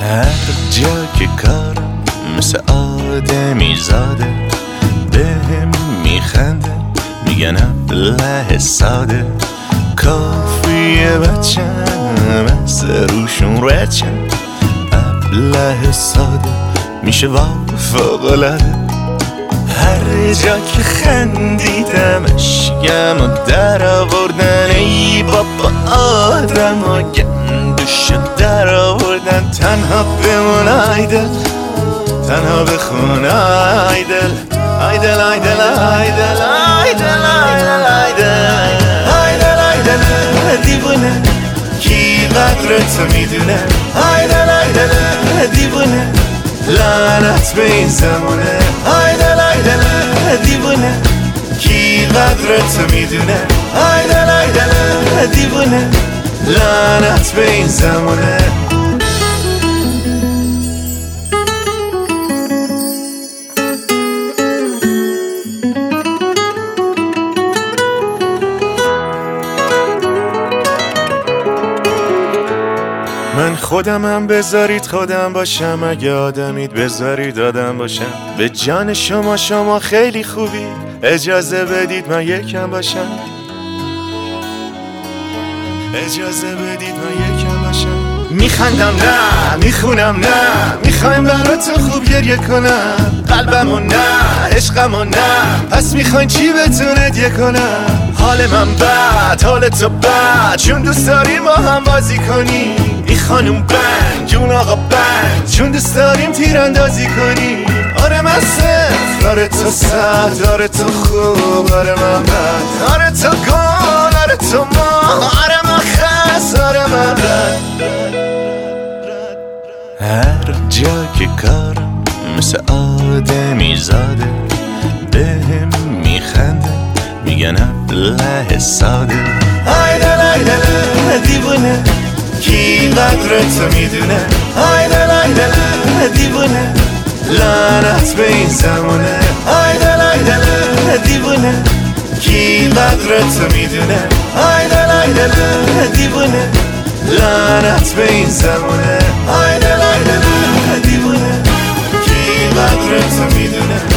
هر جا که کارم مثل آدمی زاده، بهم میخنده میگن ابله ساده. کافیه بچم از روشون رچم، ابله ساده میشه فوق‌العاده. هر جا که خندیدم اشکم و در آوردن، ای بابا آدم و گندوشو در آوردن. تنها بمون آیدل، تنها بخون آیدل، آیدل آیدل آیدل آیدل آیدل آیدل آیدل دیوونه، کی قدرتو میدونه. آیدل آیدل دیوونه، لعنت به این زمونه. آیدل آیدل دیوونه، کی قدرتو میدونه. آیدل آیدل دیوونه، لعنت به این زمونه. من خودمم، بذارید خودم باشم. اگه آدمید بذارید آدم باشم. به جان شما خیلی خوبی، اجازه بدید من یکم باشم. اجازه بدید من یکم باشم. میخندم نه، میخونم نه، میخوایم براتون خوب گریه کنم. قلبمو نه، عشقمو نه، پس میخواین چی بهتون هدیه کنم؟ حال من بد، حال تو بد، چون دوست داریم با هم بازی کنیم. این خانوم بند، اون آقا بند، چون دوست داریم تیراندازی کنیم. آره من صفر، آره تو صد، آره تو خوب، آره من بد، آره تو گل، آره تو ما، آره من خس، آره من رد. هر جا که کارم مثل آدمی زاده، بهم میخنده میگن ابله ساده. آیدل آیدل دیوونه، کی قدرتو میدونه. آیدل آیدل دیوونه، لعنت به این زمونه. آیدل آیدل دیوونه، کی قدرتو میدونه. آیدل آیدل دیوونه، لعنت به این زمونه. آیدل آیدل دیوونه، کی قدرتو میدونه.